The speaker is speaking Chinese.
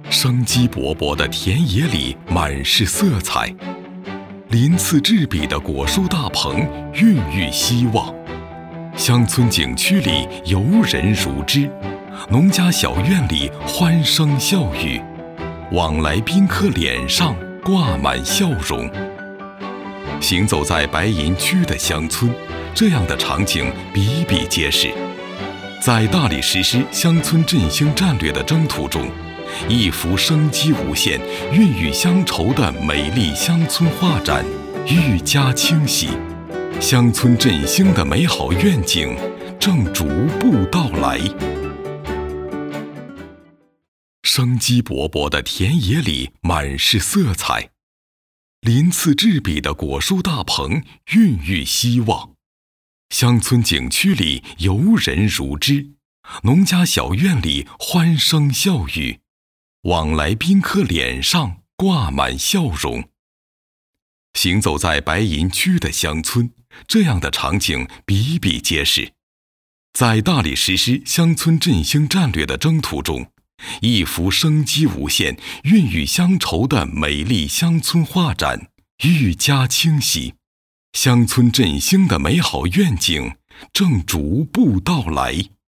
生机勃勃的田野里满是色彩，鳞次栉比的果蔬大棚孕育希望。乡村景区里游人如织，农家小院里欢声笑语，往来宾客脸上挂满笑容。行走在白银区的乡村，这样的场景比比皆是。在大理实施乡村振兴战略的征途中，一幅生机无限、孕育乡愁的美丽乡村画展愈加清晰，乡村振兴的美好愿景正逐步到来。生机勃勃的田野里满是色彩，鳞次栉比的果蔬大棚孕育希望。乡村景区里游人如织，农家小院里欢声笑语，往来宾客脸上挂满笑容。行走在白银区的乡村，这样的场景比比皆是。在大理实施乡村振兴战略的征途中，一幅生机无限、孕育乡愁的美丽乡村画展愈加清晰，乡村振兴的美好愿景正逐步到来。